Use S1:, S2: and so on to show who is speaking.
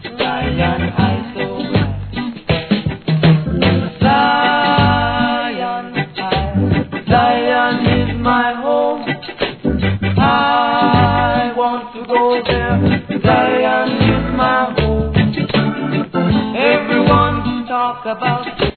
S1: Zion, I so Zion, Zion is my home. I want to go there. Zion is my home. Everyone talk about